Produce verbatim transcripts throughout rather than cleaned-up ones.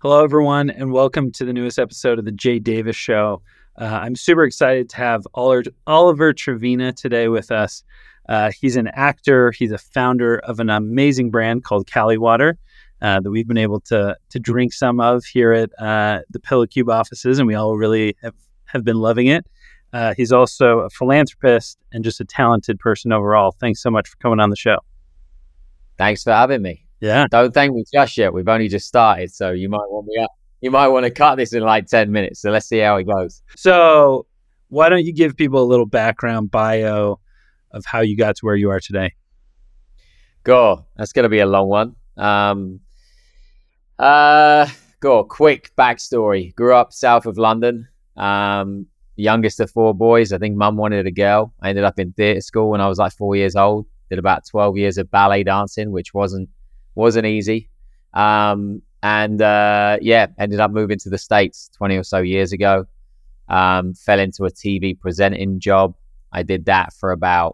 Hello, everyone, and welcome to the newest episode of the Jay Davis Show. Uh, I'm super excited to have Oliver, Oliver Trevena today with us. Uh, he's an actor. He's a founder of an amazing brand called Cali Water uh, that we've been able to to drink some of here at uh, the Pillow Cube offices, and we all really have, have been loving it. Uh, he's also a philanthropist and just a talented person overall. Thanks so much for coming on the show. Thanks for having me. Yeah. Don't thank me just yet. We've only just started, so you might want me up. You might want to cut this in like ten minutes. So let's see how it goes. So why don't you give people a little background bio of how you got to where you are today? Go. That's going to be a long one. Um, uh, go. Quick backstory. Grew up south of London. Um, youngest of four boys. I think mum wanted a girl. I ended up in theatre school when I was like four years old. Did about twelve years of ballet dancing, which wasn't wasn't easy. Um, and uh, yeah, ended up moving to the States twenty or so years ago. Um, fell into a T V presenting job. I did that for about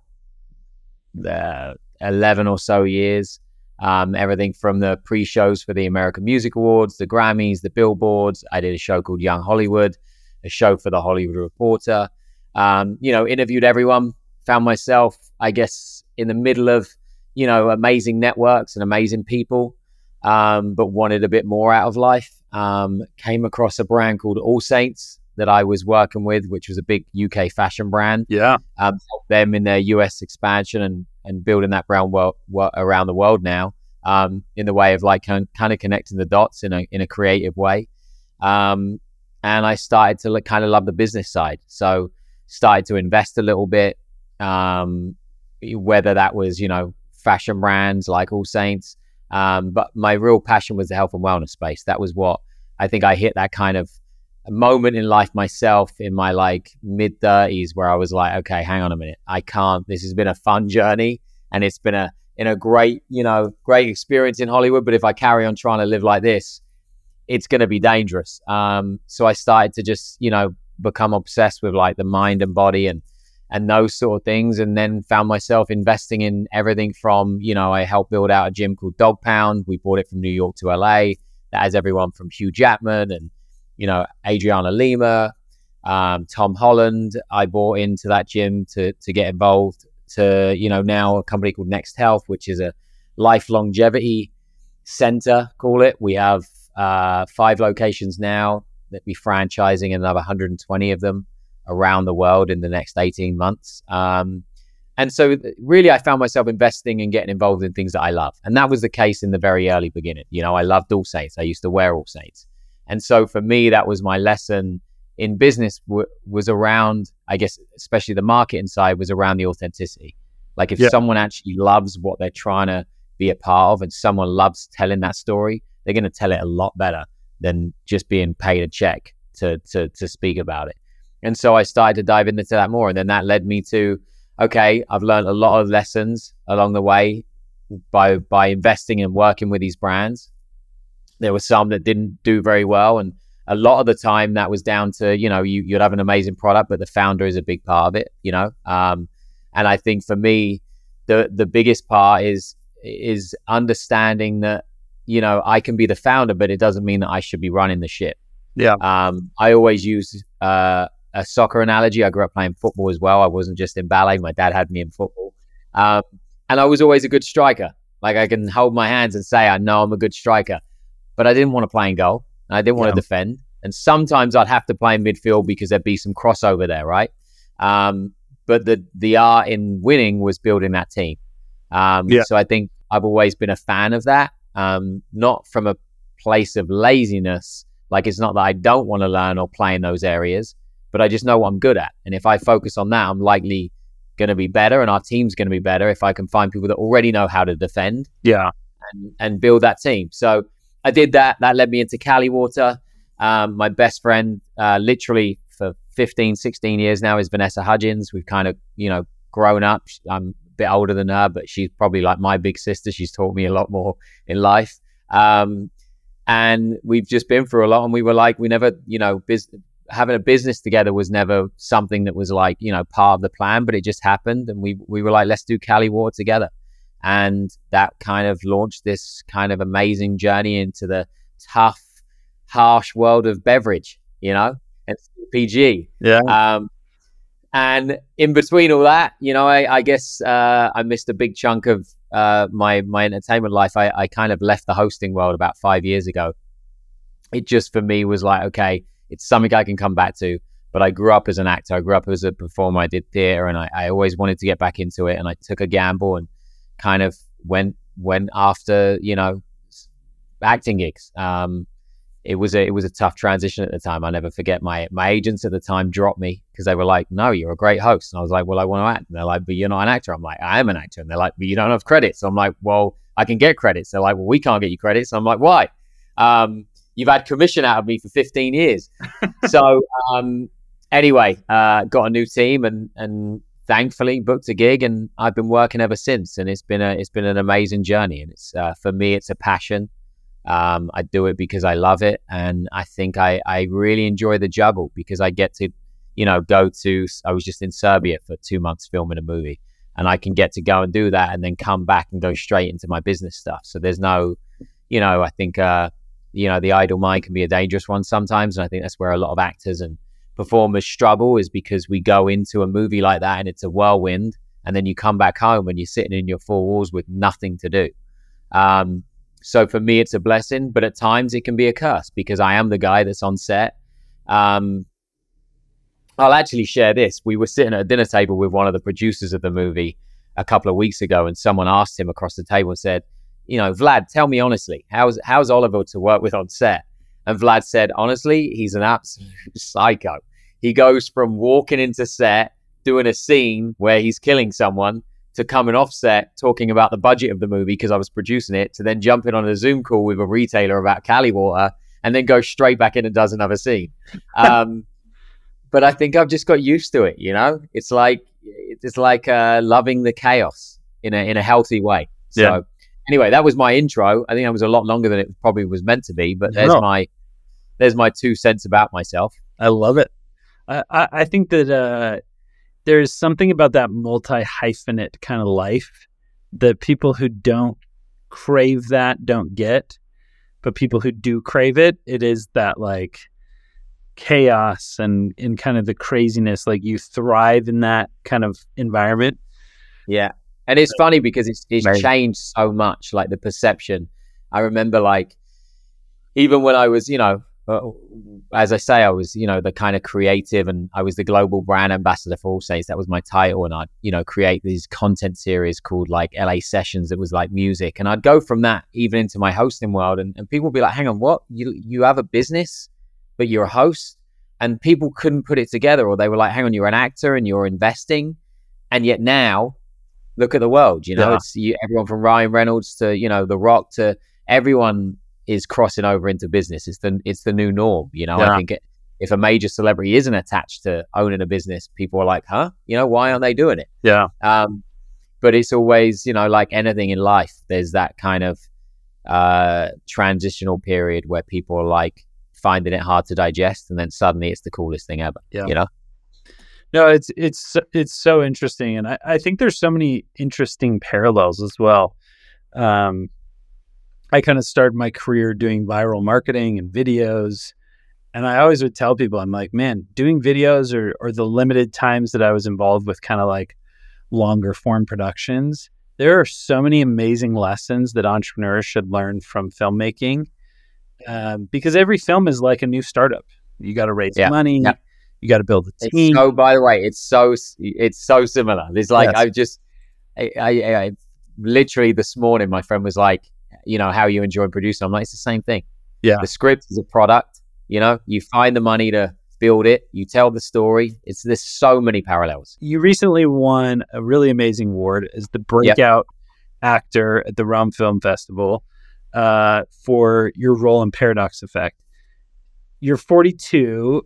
uh, eleven or so years. Um, everything from the pre-shows for the American Music Awards, the Grammys, the Billboards. I did a show called Young Hollywood, a show for the Hollywood Reporter. Um, you know, interviewed everyone. Found myself, I guess, in the middle of, you know, amazing networks and amazing people, um, but wanted a bit more out of life. Um, came across a brand called All Saints that I was working with, which was a big U K fashion brand. Yeah. Um, helped them in their U S expansion and, and building that brand well, well around the world now, um, in the way of like kind of connecting the dots in a in a creative way. Um, and I started to like, kind of love the business side. So started to invest a little bit, um, whether that was, you know, fashion brands like All Saints. Um, but my real passion was the health and wellness space. That was what I think I hit that kind of moment in life myself in my like mid thirties where I was like, okay, hang on a minute. I can't, this has been a fun journey and it's been a, in a great, you know, great experience in Hollywood. But if I carry on trying to live like this, it's going to be dangerous. Um, so I started to just, you know, become obsessed with like the mind and body and, and those sort of things. And then found myself investing in everything from, you know, I helped build out a gym called Dog Pound. We brought it from New York to L A. That has everyone from Hugh Jackman and, you know, Adriana Lima, um, Tom Holland. I bought into that gym to to get involved to, you know, now a company called Next Health, which is a life longevity center, call it. We have uh, five locations now that we franchising another one hundred twenty of them around the world in the next eighteen months. Um, and so really I found myself investing and getting involved in things that I love. And that was the case in the very early beginning. You know, I loved All Saints. I used to wear All Saints. And so for me, that was my lesson in business w- was around, I guess, especially the marketing side was around the authenticity. Like if yeah. someone actually loves what they're trying to be a part of and someone loves telling that story, they're going to tell it a lot better than just being paid a check to to to speak about it. And so I started to dive into that more. And then that led me to, okay, I've learned a lot of lessons along the way by by investing and working with these brands. There were some that didn't do very well. And a lot of the time that was down to, you know, you, you'd have an amazing product, but the founder is a big part of it, you know? Um, and I think for me, the the biggest part is is understanding that, you know, I can be the founder, but it doesn't mean that I should be running the ship. Yeah. Um, I always use uh, a soccer analogy. I grew up playing football as well. I wasn't just in ballet. My dad had me in football. Um, and I was always a good striker. Like I can hold my hands and say, I know I'm a good striker, but I didn't want to play in goal. And I didn't want yeah. to defend. And sometimes I'd have to play in midfield because there'd be some crossover there, right? Um, but the the art in winning was building that team. Um, yeah. So I think I've always been a fan of that, um, not from a place of laziness. Like it's not that I don't want to learn or play in those areas, but I just know what I'm good at. And if I focus on that, I'm likely going to be better and our team's going to be better if I can find people that already know how to defend yeah, and, and build that team. So I did that. That led me into Cali Water. Um, my best friend, uh, literally for fifteen, sixteen years now is Vanessa Hudgens. We've kind of, you know, grown up. I'm a bit older than her, but she's probably like my big sister. She's taught me a lot more in life. Um, and we've just been through a lot and we were like, we never, you know, biz- having a business together was never something that was like, you know, part of the plan, but it just happened. And we, we were like, let's do Cali Water together. And that kind of launched this kind of amazing journey into the tough harsh world of beverage, you know, and C P G. Yeah. Um, and in between all that, you know, I, I guess uh, I missed a big chunk of uh, my my entertainment life. I, I kind of left the hosting world about five years ago. It just for me was like, okay, it's something I can come back to. But I grew up as an actor. I grew up as a performer. I did theater, and I, I always wanted to get back into it. And I took a gamble and kind of went went after, you know, acting gigs. Um, it was a it was a tough transition at the time. I never forget my my agents at the time dropped me because they were like, "No, you're a great host." And I was like, "Well, I want to act." And they're like, "But you're not an actor." I'm like, "I am an actor." And they're like, "But you don't have credits." So I'm like, "Well, I can get credits." They're like, "Well, we can't get you credits." So I'm like, "Why?" Um, you've had commission out of me for fifteen years. so um, anyway, uh, got a new team and and thankfully booked a gig, and I've been working ever since. And it's been a it's been an amazing journey. And it's uh, for me, it's a passion. Um, I do it because I love it, and I think I, I really enjoy the juggle because I get to, you know, go to. I was just in Serbia for two months filming a movie, and I can get to go and do that, and then come back and go straight into my business stuff. So there's no, you know, I think, uh, you know, the idle mind can be a dangerous one sometimes, and I think that's where a lot of actors and performers struggle is because we go into a movie like that and it's a whirlwind, and then you come back home and you're sitting in your four walls with nothing to do. Um, So for me, it's a blessing, but at times it can be a curse because I am the guy that's on set. Um, I'll actually share this. We were sitting at a dinner table with one of the producers of the movie a couple of weeks ago, and someone asked him across the table and said, you know, Vlad, tell me honestly, how's, how's Oliver to work with on set? And Vlad said, honestly, he's an absolute psycho. He goes from walking into set, doing a scene where he's killing someone, to coming off set, talking about the budget of the movie because I was producing it, to then jumping on a Zoom call with a retailer about Cali water, and then go straight back in and does another scene. Um, but I think I've just got used to it, you know? It's like it's like uh, loving the chaos in a in a healthy way. So yeah. Anyway, that was my intro. I think that was a lot longer than it probably was meant to be, but there's no. my there's my two cents about myself. I love it. I, I, I think that uh, there's something about that multi-hyphenate kind of life that people who don't crave that don't get, but people who do crave it, it is that like chaos and in kind of the craziness, like you thrive in that kind of environment. Yeah. And it's funny because it's, it's Amazing. changed so much, like the perception. I remember like, even when I was, you know, uh, as I say, I was, you know, the kind of creative, and I was the global brand ambassador for All Saints. That was my title. And I'd, you know, create these content series called like L A Sessions. That was like music. And I'd go from that even into my hosting world. And, and people would be like, hang on, what? You, you have a business, but you're a host? And people couldn't put it together, or they were like, hang on, you're an actor and you're investing. And yet now, look at the world, you know, yeah. it's you, everyone from Ryan Reynolds to, you know, The Rock to everyone is crossing over into business. It's the it's the new norm, you know. Yeah. I think it, if a major celebrity isn't attached to owning a business, people are like, huh, you know, why aren't they doing it? Yeah. Um, but it's always, you know, like anything in life, there's that kind of uh, transitional period where people are like finding it hard to digest, and then suddenly it's the coolest thing ever. Yeah. You know. No, it's it's it's so interesting, and I, I think there's so many interesting parallels as well. Um, I kind of started my career doing viral marketing and videos, and I always would tell people, I'm like, man, doing videos or or the limited times that I was involved with kind of like longer form productions, there are so many amazing lessons that entrepreneurs should learn from filmmaking, um, because every film is like a new startup. You got to raise yeah. money. Yeah. You got to build a team. It's so, by the way, it's so it's so similar. There's like, yes. I just, I, I, I literally this morning, my friend was like, you know, how are you enjoying producing? I'm like, it's the same thing. Yeah. The script is a product. You know, you find the money to build it. You tell the story. It's there's so many parallels. You recently won a really amazing award as the breakout yep. actor at the Rome Film Festival uh, for your role in Paradox Effect. You're forty-two.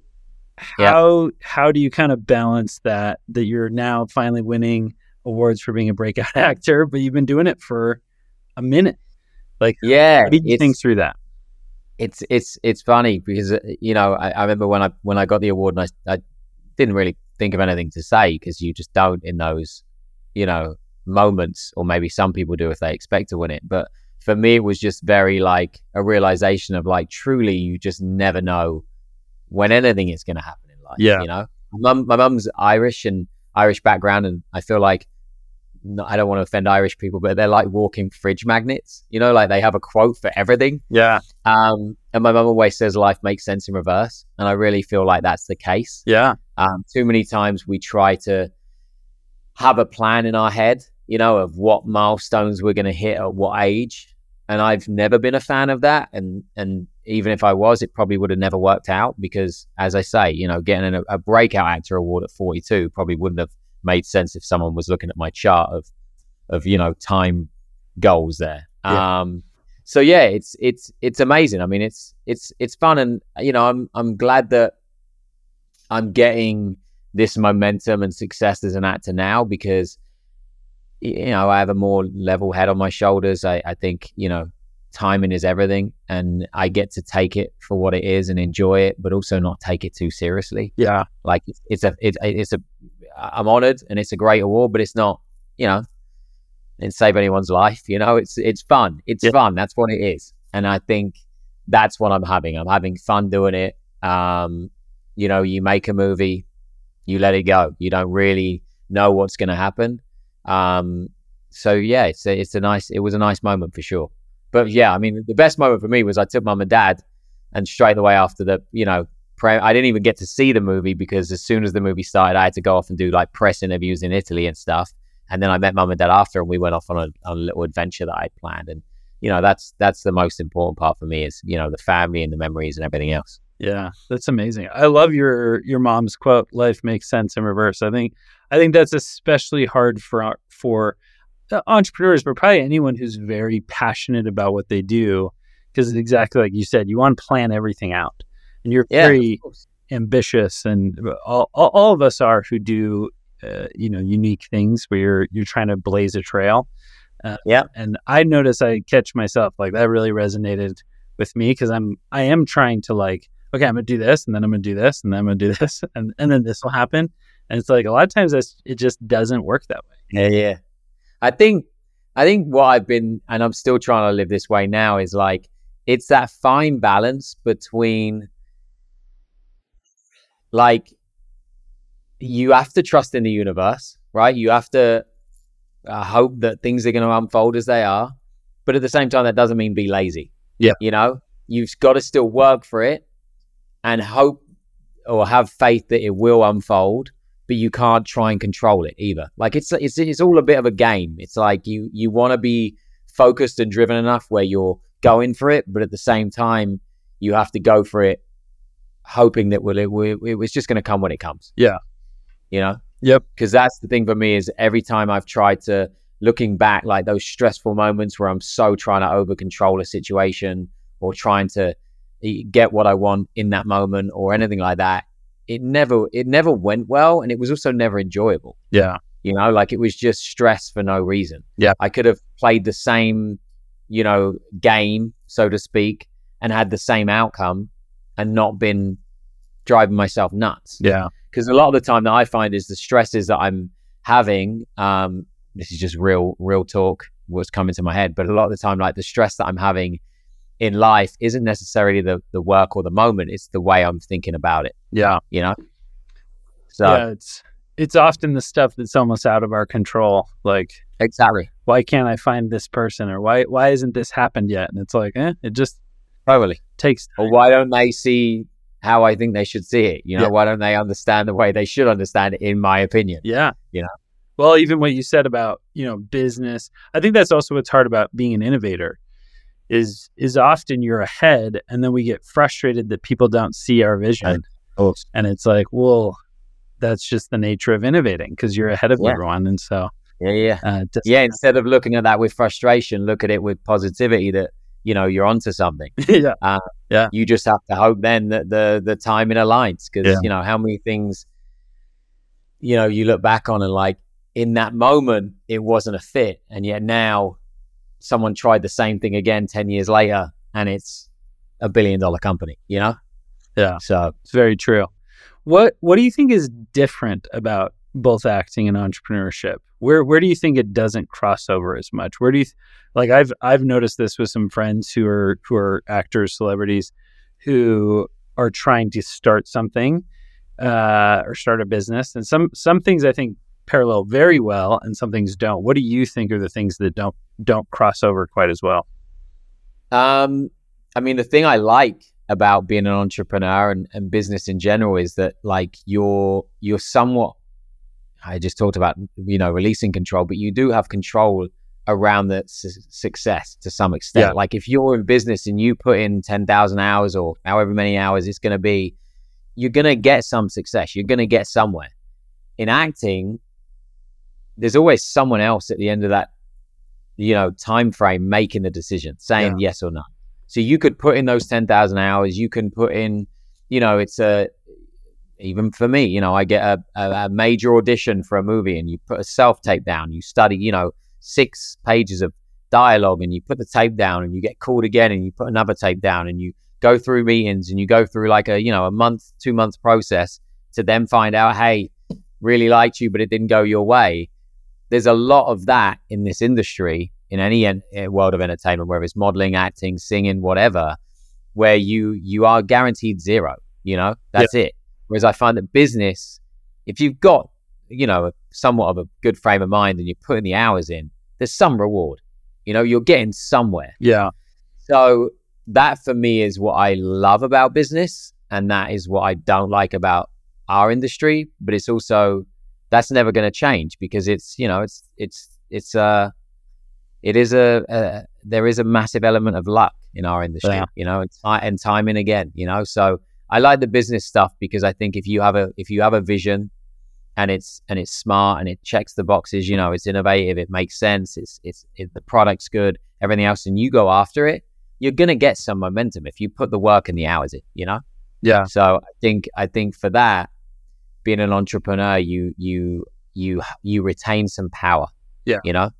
How yep. how do you kind of balance that, that you're now finally winning awards for being a breakout actor, but you've been doing it for a minute? Like, yeah, how did you think through that? It's it's it's funny because, you know, I, I remember when I when I got the award, and I, I didn't really think of anything to say because you just don't in those, you know, moments, or maybe some people do if they expect to win it. But for me, it was just very like a realization of like, truly, you just never know when anything is going to happen in life. Yeah. You know, my mum, my mum's Irish and Irish background. And I feel like, no, I don't want to offend Irish people, but they're like walking fridge magnets, you know, like they have a quote for everything. Yeah. Um, and my mum always says life makes sense in reverse. And I really feel like that's the case. Yeah. Um, too many times we try to have a plan in our head, you know, of what milestones we're going to hit at what age. And I've never been a fan of that. And, and even if I was, it probably would have never worked out because, as I say, you know, getting a, a breakout actor award at forty-two probably wouldn't have made sense if someone was looking at my chart of, of, you know, time goals there. Yeah. Um, so yeah, it's, it's, it's amazing. I mean, it's, it's, it's fun. And, you know, I'm, I'm glad that I'm getting this momentum and success as an actor now because, you know, I have a more level head on my shoulders. I, I think, you know, timing is everything and I get to take it for what it is and enjoy it, but also not take it too seriously. Yeah. Like it's, it's a, it, it's a, I'm honored and it's a great award, but it's not, you know, didn't save anyone's life. You know, it's, it's fun. It's yeah. fun. That's what it is. And I think that's what I'm having. I'm having fun doing it. Um, you know, you make a movie, you let it go. You don't really know what's going to happen. Um, so yeah, it's a, it's a nice, it was a nice moment for sure. But yeah, I mean, the best moment for me was I took mum and dad and straight away after the, you know, pre- I didn't even get to see the movie because as soon as the movie started, I had to go off and do like press interviews in Italy and stuff. And then I met mum and dad after and we went off on a, on a little adventure that I'd planned. And, you know, that's, that's the most important part for me is, you know, the family and the memories and everything else. Yeah, that's amazing. I love your your mom's quote, life makes sense in reverse. I think I think that's especially hard for for entrepreneurs, but probably anyone who's very passionate about what they do, because exactly like you said, you want to plan everything out. And you're Yeah, very ambitious, and all, all, all of us are who do uh, you know, unique things where you're you're trying to blaze a trail. Uh, yeah. And I notice I catch myself like that really resonated with me because I'm I am trying to like, okay, I'm going to do this, and then I'm going to do this, and then I'm going to do this, and, and then this will happen. And it's like, a lot of times that's, it just doesn't work that way. Yeah, yeah. I think, I think what I've been, and I'm still trying to live this way now, is like, it's that fine balance between, like, you have to trust in the universe, right? You have to uh, hope that things are going to unfold as they are. But at the same time, that doesn't mean be lazy. Yeah. You know, you've got to still work for it and hope or have faith that it will unfold, but you can't try and control it either. Like it's it's it's all a bit of a game. It's like you you want to be focused and driven enough where you're going for it, but at the same time, you have to go for it, hoping that will it, it was just going to come when it comes. Yeah, you know. Yep. Because that's the thing for me is every time I've tried to looking back, like those stressful moments where I'm so trying to over control a situation or trying to get what I want in that moment or anything like that, it never, it never went well. And it was also never enjoyable. Yeah. You know, like it was just stress for no reason. Yeah. I could have played the same, you know, game, so to speak, and had the same outcome and not been driving myself nuts. Yeah. Because a lot of the time that I find is the stresses that I'm having, um, this is just real, real talk, what's coming to my head. But a lot of the time, like the stress that I'm having in life isn't necessarily the, the work or the moment. It's the way I'm thinking about it. Yeah. You know? So yeah, it's, it's often the stuff that's almost out of our control. Like, exactly. Why can't I find this person? Or why, why isn't this happened yet? And it's like, eh, it just totally takes time. Or why don't they see how I think they should see it? You know, Yeah. why don't they understand the way they should understand it, in my opinion? Yeah. You know? Well, even what you said about, you know, business, I think that's also what's hard about being an innovator is, is often you're ahead and then we get frustrated that people don't see our vision. Oh. And it's like, well, that's just the nature of innovating because you're ahead of Yeah. everyone. And so, Yeah, yeah. uh, just, Yeah, instead of looking at that with frustration, look at it with positivity that, you know, you're onto something. yeah. Uh, Yeah. You just have to hope then that the the timing aligns because, Yeah. you know, how many things, you know, you look back on and like in that moment, it wasn't a fit. And yet now someone tried the same thing again ten years later and it's a billion dollar company, you know? Yeah. So It's very true. What What do you think is different about both acting and entrepreneurship? Where where do you think it doesn't cross over as much? Where do you th- like I've I've noticed this with some friends who are who are actors, celebrities, who are trying to start something uh, or start a business, and some some things I think parallel very well, and some things don't. What do you think are the things that don't don't cross over quite as well? Um, I mean, the thing I like about being an entrepreneur and, and business in general is that like you're you're somewhat. I just talked about, you know, releasing control, but you do have control around the su- success to some extent. Yeah. Like if you're in business and you put in ten thousand hours or however many hours it's going to be, you're going to get some success. You're going to get somewhere. In acting, there's always someone else at the end of that, you know, time frame making the decision, saying Yeah. yes or no. So you could put in those ten thousand hours. You can put in, you know, it's a, even for me, you know, I get a, a, a major audition for a movie and you put a self-tape down, you study, you know, six pages of dialogue and you put the tape down and you get called again and you put another tape down and you go through meetings and you go through like a, you know, a month, two months process to then find out, hey, really liked you, but it didn't go your way. There's a lot of that in this industry, in any en- world of entertainment, whether it's modeling, acting, singing, whatever, where you, you are guaranteed zero, you know, that's yeah. it. Whereas I find that business, if you've got, you know, somewhat of a good frame of mind and you're putting the hours in, there's some reward. You know, you're getting somewhere. Yeah. So that for me is what I love about business. And that is what I don't like about our industry. But it's also, that's never going to change because it's, you know, it's, it's, it's, uh, it is a, a, there is a massive element of luck in our industry, yeah. you know, and, t- and timing again, you know, so I like the business stuff because I think if you have a if you have a vision and it's and it's smart and it checks the boxes, you know, it's innovative, it makes sense, it's it's it, the product's good, everything else, and you go after it, you're gonna get some momentum if you put the work and the hours in, you know. Yeah. So I think I think for that, being an entrepreneur, you you you you retain some power. Yeah. You know.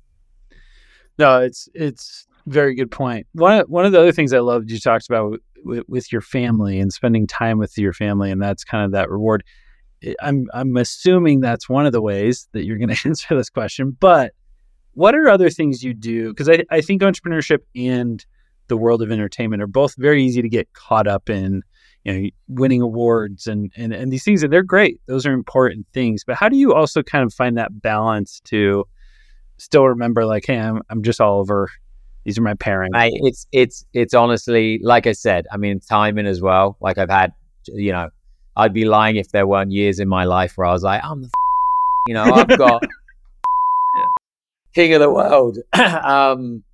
No, it's it's very good point. One of, one of the other things I loved you talked about with, with your family and spending time with your family, and that's kind of that reward. I'm I'm assuming that's one of the ways that you're going to answer this question. But what are other things you do? Because I, I think entrepreneurship and the world of entertainment are both very easy to get caught up in, you know, winning awards and and, and these things, and they're great. Those are important things. But how do you also kind of find that balance to still remember, like, hey, I'm I'm just Oliver. These are my parents. I, it's it's it's honestly, like I said, I mean, timing as well. Like I've had, you know, I'd be lying if there weren't years in my life where I was like, I'm the, f-, you know, I've got yeah. king of the world. um,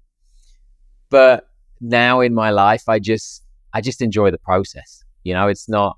but now in my life, I just I just enjoy the process. You know, it's not.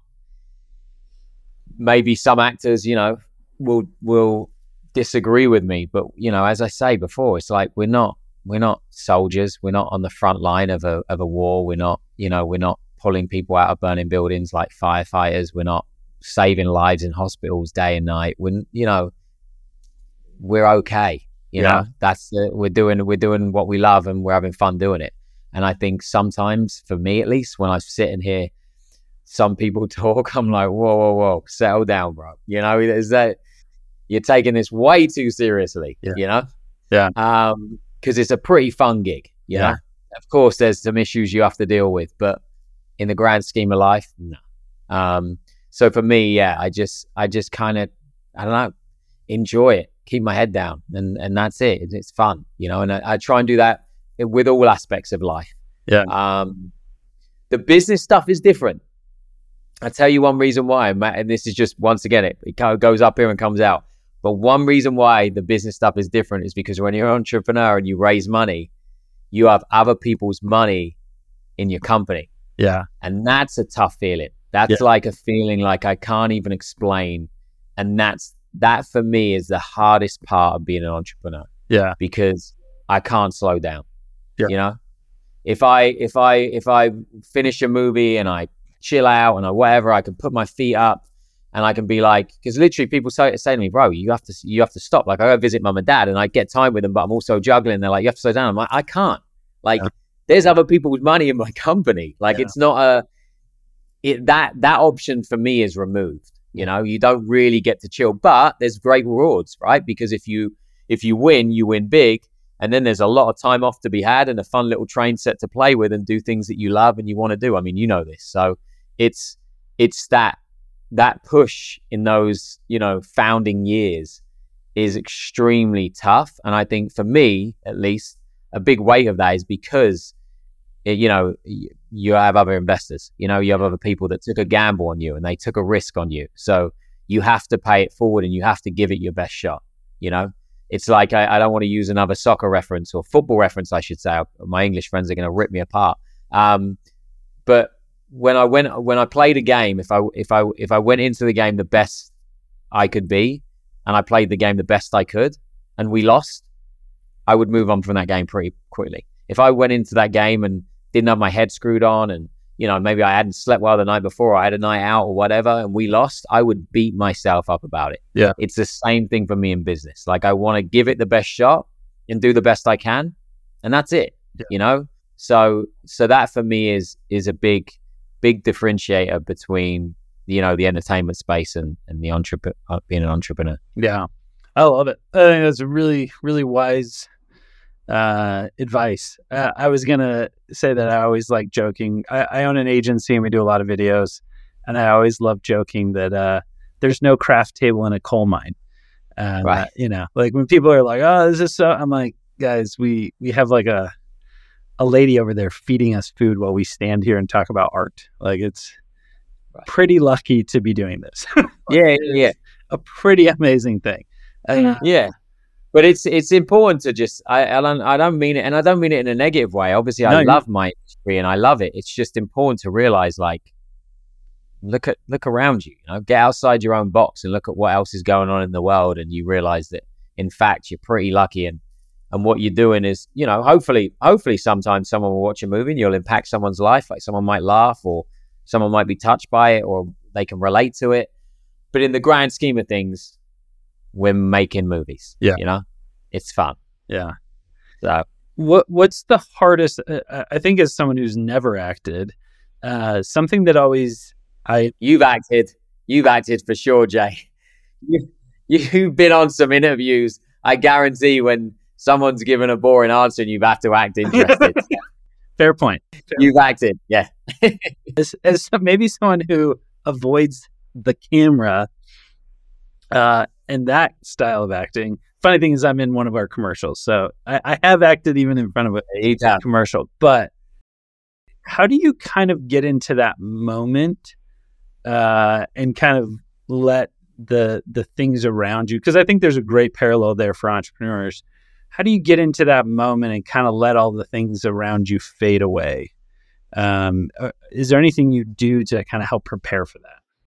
Maybe some actors, you know, will will disagree with me, but you know, as I say before, it's like we're not. We're not soldiers. We're not on the front line of a of a war. We're not, you know, we're not pulling people out of burning buildings like firefighters. We're not saving lives in hospitals day and night. We're, you know, we're okay. You yeah. know, that's uh, we're doing we're doing what we love and we're having fun doing it. And I think sometimes, for me at least, when I sit and hear some people talk, I'm like, whoa, whoa, whoa, settle down, bro. You know, is that you're taking this way too seriously. Yeah. You know, yeah. Um. Because it's a pretty fun gig, you yeah. know. Of course, there's some issues you have to deal with, but in the grand scheme of life, no. Um, so for me, yeah, I just, I just kind of, I don't know, enjoy it, keep my head down, and and that's it. It's, it's fun, you know. And I, I try and do that with all aspects of life. Yeah. Um, the business stuff is different. I'll tell you one reason why, and this is just once again, it, it kind of goes up here and comes out. But one reason why the business stuff is different is because when you're an entrepreneur and you raise money, you have other people's money in your company. Yeah. And that's a tough feeling. That's yeah. like a feeling like I can't even explain. And that's, that for me is the hardest part of being an entrepreneur. Yeah. Because I can't slow down. Yeah. You know, if I, if I, if I finish a movie and I chill out and I, whatever, I can put my feet up. And I can be like, because literally people say, say to me, bro, you have to you have to stop. Like I go visit mum and dad and I get time with them, but I'm also juggling. They're like, you have to slow down. I'm like, I can't. Like, yeah. there's other people's money in my company. Like yeah. it's not a, it that that option for me is removed. You know, you don't really get to chill, but there's great rewards, right? Because if you if you win, you win big. And then there's a lot of time off to be had and a fun little train set to play with and do things that you love and you want to do. I mean, you know this. So it's it's that that push in those, you know, founding years is extremely tough. And I think for me, at least, a big weight of that is because, it, you know, you have other investors, you know, you have other people that took a gamble on you and they took a risk on you. So you have to pay it forward and you have to give it your best shot, you know? It's like, I, I don't want to use another soccer reference or football reference, I should say. My English friends are going to rip me apart. Um, but when I went, when I played a game, if I, if I, if I went into the game the best I could be, and I played the game the best I could, and we lost, I would move on from that game pretty quickly. If I went into that game and didn't have my head screwed on, and you know, maybe I hadn't slept well the night before, or I had a night out or whatever, and we lost, I would beat myself up about it. Yeah. It's the same thing for me in business. Like, I want to give it the best shot and do the best I can, and that's it. Yeah. You know? So so that for me is is a big, big differentiator between, you know, the entertainment space and, and the entrepreneur, uh, being an entrepreneur. Yeah. I love it. I think that's a really, really wise uh advice. uh, I was gonna say that I always like joking. I, I own an agency and we do a lot of videos, and I always love joking that uh there's no craft table in a coal mine. Uh, right. You know, like when people are like, oh, this is so, I'm like, guys, we we have like a a lady over there feeding us food while we stand here and talk about art. Like, it's right. Pretty lucky to be doing this. Like, yeah yeah a pretty amazing thing. Uh, yeah But it's it's important to just, I, I don't I don't mean it, and I don't mean it in a negative way. Obviously, I no, love my industry and I love it. It's just important to realize, like, look at look around you. You know, get outside your own box and look at what else is going on in the world, and you realize that, in fact, you're pretty lucky. And and what you're doing is, you know, hopefully hopefully sometimes someone will watch a movie and you'll impact someone's life. Like, someone might laugh, or someone might be touched by it, or they can relate to it. But in the grand scheme of things, we're making movies. Yeah. You know, it's fun. Yeah. So what what's the hardest, uh, I think, as someone who's never acted, uh, something that always I you've acted, you've acted for sure, Jay. You, you've been on some interviews. I guarantee when someone's given a boring answer and you've had to act interested. Fair point. Fair you've point. acted. Yeah. as, as maybe someone who avoids the camera, uh, and that style of acting. Funny thing is, I'm in one of our commercials, so I, I have acted even in front of a yeah. commercial. But how do you kind of get into that moment, uh, and kind of let the the things around you? Because I think there's a great parallel there for entrepreneurs. How do you get into that moment and kind of let all the things around you fade away? Um, is there anything you do to kind of help prepare for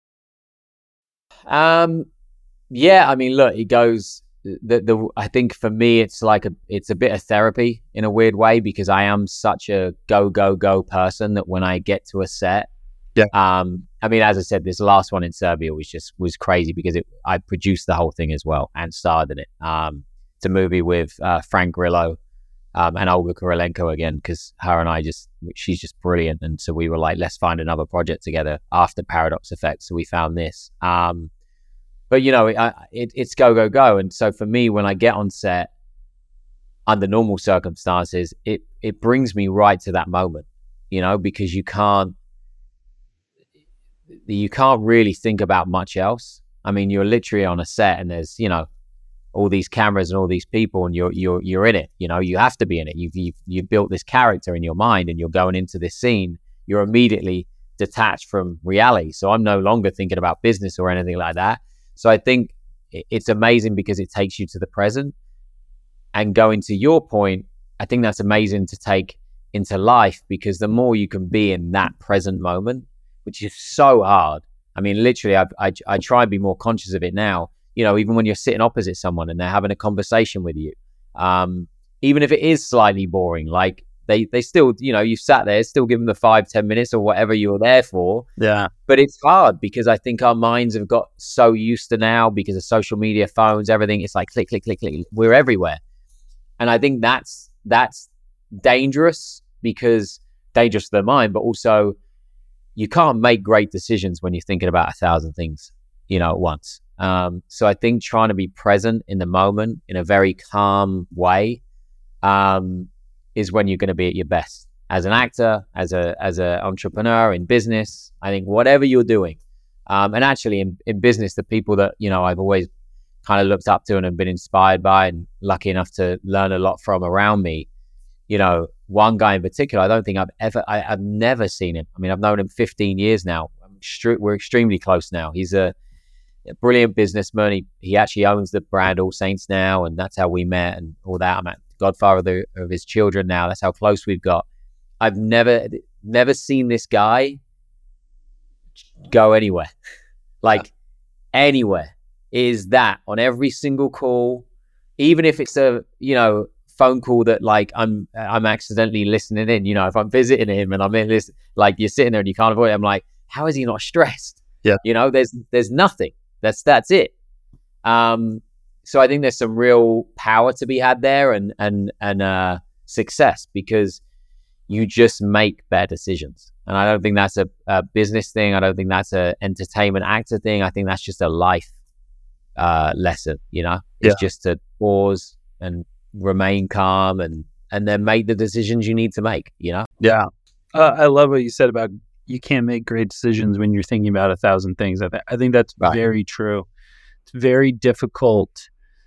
that? Um. Yeah, I mean, look, it goes. The the I think for me, it's like a it's a bit of therapy in a weird way, because I am such a go go go person that when I get to a set, yeah. Um. I mean, as I said, this last one in Serbia was just was crazy because it I produced the whole thing as well and starred in it. Um. It's a movie with uh, Frank Grillo, um, and Olga Kurylenko again, because her and I just she's just brilliant, and so we were like, let's find another project together after Paradox Effect. So we found this. Um. But, you know, it, it, it's go, go, go. And so for me, when I get on set under normal circumstances, it, it brings me right to that moment, you know, because you can't, you can't really think about much else. I mean, you're literally on a set and there's, you know, all these cameras and all these people, and you're, you're, you're in it, you know, you have to be in it. You've, you've, you've built this character in your mind and you're going into this scene. You're immediately detached from reality. So I'm no longer thinking about business or anything like that. So I think it's amazing because it takes you to the present. And going to your point, I think that's amazing to take into life, because the more you can be in that present moment, which is so hard. I mean, literally, I, I, I try and be more conscious of it now. You know, even when you're sitting opposite someone and they're having a conversation with you, um, even if it is slightly boring, like they, they still, you know, you sat there, still give them the five, ten minutes or whatever you were there for. Yeah. But it's hard because I think our minds have got so used to now, because of social media, phones, everything. It's like click, click, click, click. We're everywhere. And I think that's, that's dangerous, because dangerous to the mind, but also you can't make great decisions when you're thinking about a thousand things, you know, at once. Um, so I think trying to be present in the moment in a very calm way um, is when you're going to be at your best. As an actor, as a as an entrepreneur in business, I think whatever you're doing, um, and actually in, in business, the people that, you know, I've always kind of looked up to and have been inspired by and lucky enough to learn a lot from around me, you know, one guy in particular, I don't think I've ever, I, I've never seen him. I mean, I've known him fifteen years now. I'm extre- we're extremely close now. He's a, a brilliant businessman. He, he actually owns the brand All Saints now, and that's how we met and all that. I'm a godfather of, the, of his children now. That's how close we've got. I've never, never seen this guy go anywhere. Like yeah. anywhere. Is that on every single call, even if it's a, you know, phone call that like I'm, I'm accidentally listening in, you know, if I'm visiting him and I'm in this, like you're sitting there and you can't avoid it. I'm like, how is he not stressed? Yeah. You know, there's, there's nothing. That's, that's it. Um, so I think there's some real power to be had there and, and, and, uh, success because you just make better decisions. And I don't think that's a, a business thing. I don't think that's a entertainment actor thing. I think that's just a life uh, lesson, you know, it's yeah. just to pause and remain calm and, and then make the decisions you need to make, you know? Yeah. Uh, I love what you said about you can't make great decisions when you're thinking about a thousand things. I, th- I think that's right. very true. It's very difficult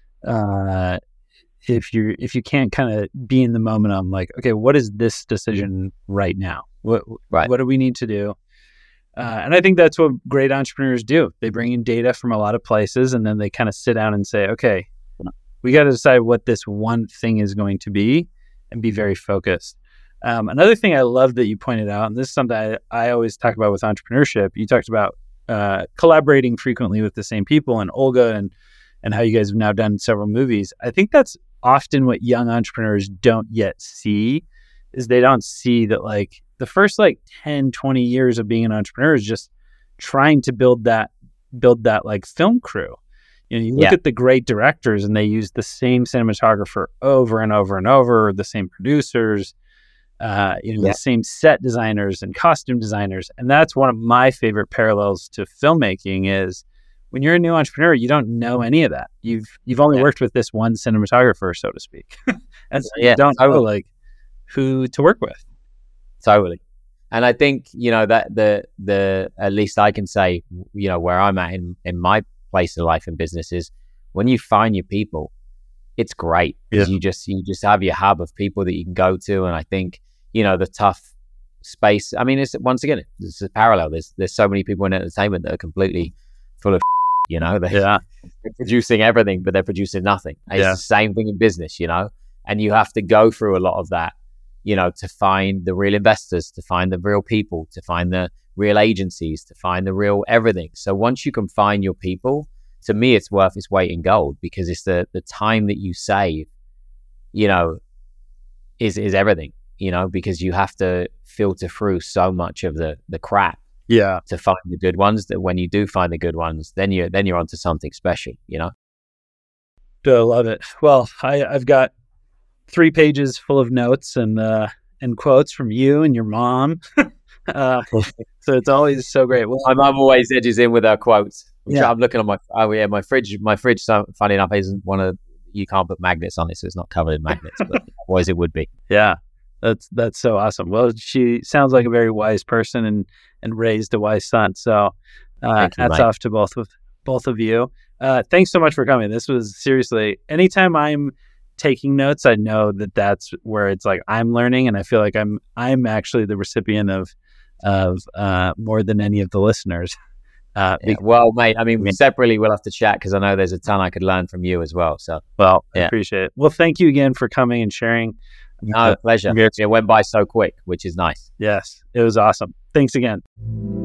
uh, if you're if you can't kind of be in the moment on like, okay, what is this decision right now? What right. what do we need to do? Uh, and I think that's what great entrepreneurs do. They bring in data from a lot of places, and then they kind of sit down and say, okay, we got to decide what this one thing is going to be and be very focused. Um, another thing I love that you pointed out, and this is something I, I always talk about with entrepreneurship, you talked about uh, collaborating frequently with the same people and Olga and and how you guys have now done several movies. I think that's often what young entrepreneurs don't yet see is they don't see that like the first like ten, twenty years of being an entrepreneur is just trying to build that, build that like film crew. You know, you look yeah. at the great directors and they use the same cinematographer over and over and over, the same producers, uh, you know, yeah. the same set designers and costume designers. And that's one of my favorite parallels to filmmaking is when you're a new entrepreneur, you don't know any of that. You've you've only yeah. worked with this one cinematographer, so to speak. And so yeah, you don't totally. know like who to work with. Totally. And I think, you know, that the the at least I can say, you know, where I'm at in, in my place in life and business is when you find your people, it's great. Because yeah. you just you just have your hub of people that you can go to. And I think, you know, the tough space, I mean, it's once again, it's a parallel. There's there's so many people in entertainment that are completely full of you know, they, yeah. they're producing everything, but they're producing nothing. It's yeah. the same thing in business, you know, and you have to go through a lot of that, you know, to find the real investors, to find the real people, to find the real agencies, to find the real everything. So once you can find your people, to me, it's worth its weight in gold because it's the, the time that you save, you know, is, is everything, you know, because you have to filter through so much of the, the crap. Yeah, to find the good ones. That when you do find the good ones, then you're then you're onto something special, you know. I love it. Well, I, I've got three pages full of notes and uh, and quotes from you and your mom. uh, so it's always so great. Well, my mom always edges in with her quotes. Yeah. I'm looking on my oh yeah my fridge. My fridge, so funny enough, isn't one of you can't put magnets on it, so it's not covered in magnets. But otherwise, it would be. Yeah. That's that's so awesome. Well, she sounds like a very wise person and, and raised a wise son. So uh, you, hats mate. off to both of both of you. Uh, thanks so much for coming. This was seriously, anytime I'm taking notes, I know that that's where it's like I'm learning, and I feel like I'm I'm actually the recipient of of uh, more than any of the listeners. Uh, yeah. Well, mate, I mean, separately we'll have to chat because I know there's a ton I could learn from you as well. So, well, I yeah. appreciate it. Well, thank you again for coming and sharing. No, pleasure. It went by so quick, which is nice. Yes, it was awesome. Thanks again.